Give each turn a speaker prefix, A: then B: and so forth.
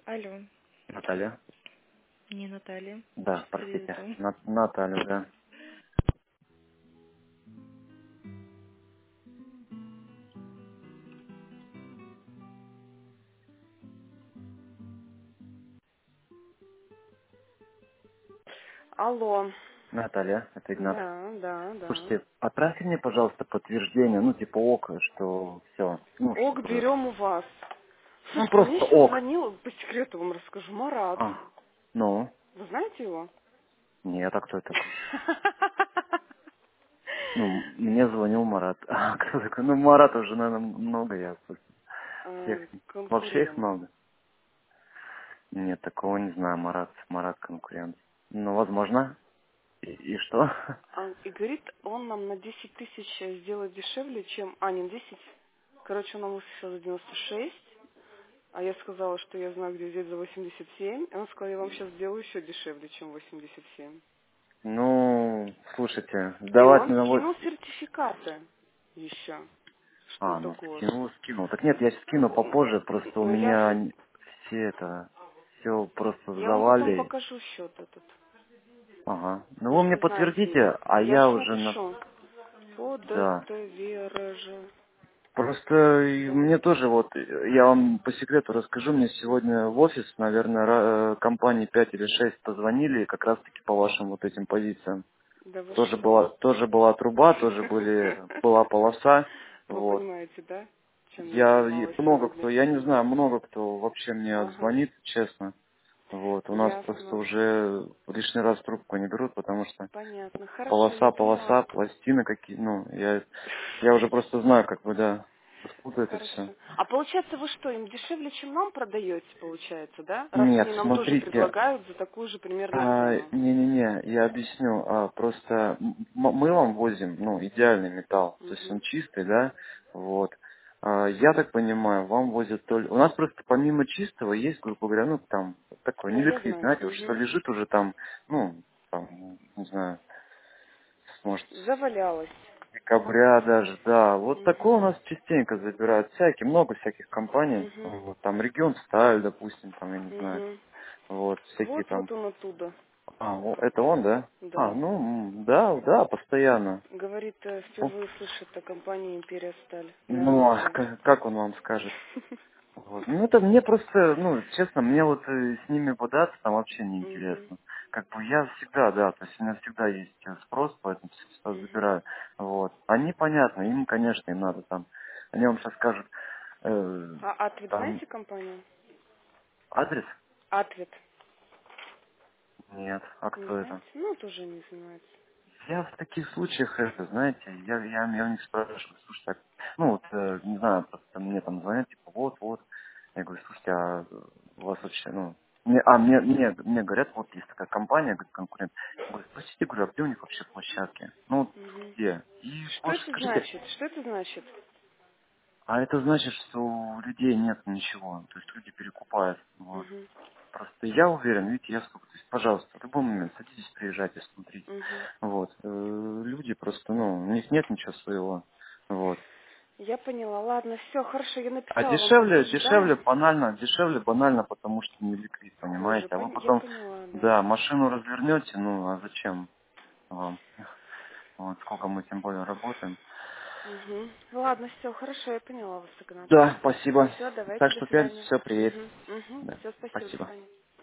A: Алло,
B: Наталья?
A: не Наталья.
B: Да,
A: Перед
B: простите.
A: этим.
B: Наталья, да.
A: Алло.
B: Наталья, это Игнат.
A: Да, да, да.
B: Слушайте, отправьте мне, пожалуйста, подтверждение, ну, типа ок, что все, ну,
A: Ок,
B: чтобы...
A: берем у вас.
B: Ну,
A: Слушайте, мне
B: просто
A: сейчас
B: ок.
A: звонил, по секрету вам расскажу, Марат.
B: А, ну,
A: Вы знаете его?
B: нет, а кто это такой? Ну, мне звонил Марат. А, кто такой? Ну, Марат уже, наверное, много, я всех... Вообще их
A: Конкурент.
B: много. Нет, такого не знаю, Марат конкурент. Ну, возможно. И что?
A: И говорит, он нам на 10 тысяч сделает дешевле, чем... А, не 10. Короче, он нам высосал за 96. А я сказала, что я знаю, где взять за 87. И он сказал, я вам сейчас сделаю еще дешевле, чем 87.
B: Ну, слушайте,
A: И
B: сдавать
A: он
B: на вот...
A: скинул сертификаты еще, что
B: А,
A: это
B: ну
A: год.
B: скинул. Так нет, я скину попозже, просто у
A: Но я
B: меня
A: же,
B: все это, все просто в
A: я вам потом
B: завале.
A: покажу счет этот.
B: Ага. Ну
A: Вы
B: вы
A: же
B: мне
A: не знаете
B: подтвердите,
A: его.
B: а
A: Я
B: я
A: же
B: уже на...
A: напишу.
B: Да.
A: ПДТВРЖ.
B: Просто и
A: Да.
B: мне тоже вот, я вам по секрету расскажу, мне сегодня в офис, наверное, компании 5 или 6 позвонили как раз-таки по вашим вот этим позициям.
A: Да вы
B: Тоже
A: что?
B: была труба, была полоса,
A: Вы
B: вот.
A: понимаете, да? Чем я
B: И
A: занималась
B: много кто,
A: сегодня?
B: я не знаю, много кто вообще мне
A: Ага.
B: звонит, честно. Вот, у нас просто
A: Ясно.
B: уже лишний раз трубку не берут, потому что
A: Понятно. Хорошо, я
B: полоса,
A: поняла.
B: пластины какие, ну, я уже просто знаю, как бы, да, откуда это все.
A: Хорошо. А получается, вы что, им дешевле, чем нам продаете, получается, да? Раз
B: Нет,
A: они нам тоже
B: смотрите,
A: предлагают за такую же примерно цену.
B: не-не-не, я объясню, просто мы вам возим, ну, идеальный металл, то есть он
A: Угу.
B: чистый, да, вот. Я так понимаю, вам возят только... У нас просто помимо чистого есть, грубо говоря, ну, там, такой
A: Ну, я
B: неликвид,
A: знаю.
B: знаете, вот что
A: Угу.
B: лежит уже там, ну, там, не знаю, может,
A: Завалялась.
B: декабря даже, да. Вот такое
A: Угу.
B: у нас частенько забирают всякие, много всяких компаний.
A: Угу.
B: Вот, там регион Сталь, допустим, там, я не знаю.
A: Угу.
B: Вот, всякие там.
A: Вот он оттуда.
B: Это он, да?
A: Да.
B: Да, да, постоянно.
A: Говорит,
B: Ну,
A: впервые слышит о компании Империя Сталь на
B: ну, а
A: радио.
B: как он вам скажет? Вот. Ну, это мне просто, ну, честно, мне вот с ними бодаться там вообще
A: Угу.
B: неинтересно. Как бы я всегда, да, то есть у меня всегда есть спрос, поэтому всегда
A: Угу.
B: забираю. Вот. Они, понятно, им, конечно, им надо там. Они вам сейчас скажут,
A: А Атвит
B: там,
A: знаете компанию?
B: адрес?
A: Атвит.
B: Нет. А
A: Не
B: кто
A: знаете?
B: это?
A: Ну, тоже не знает.
B: Я в таких случаях, это, знаете, я у них спрашиваю, слушай, так, ну, вот, не знаю, просто мне там звонят, типа, вот. Я говорю, слушайте, а у вас вообще, ну, мне говорят, вот есть такая компания, говорит, конкурент. Я говорю, спросите, говорю, а где у них вообще площадки? Ну, вот
A: Угу.
B: где? И
A: Что
B: больше
A: это
B: скажите,
A: значит? Что это значит?
B: а это значит, что у людей нет ничего, то есть люди перекупают, вот.
A: Угу.
B: Просто я уверен, видите, я сколько, то есть, пожалуйста, в любой момент садитесь, приезжайте, смотрите.
A: Угу.
B: Вот. Люди просто, ну, у них нет ничего своего. Вот.
A: Я поняла. Ладно, все, хорошо, я
B: А
A: написала вам подтверждаю.
B: дешевле банально, потому что не ликвид,
A: Хуже.
B: понимаете? А вы
A: Я
B: потом,
A: поняла, да.
B: да, машину развернете, ну, а зачем вам? Вот сколько мы тем более работаем.
A: Угу. Ладно, все, хорошо, я поняла вас, Игнат.
B: Да, спасибо.
A: Все, давайте,
B: Так
A: до
B: что в пятницу
A: свидания.
B: все приедет.
A: Угу. Угу.
B: Да,
A: Все, спасибо, до
B: спасибо.
A: свидания.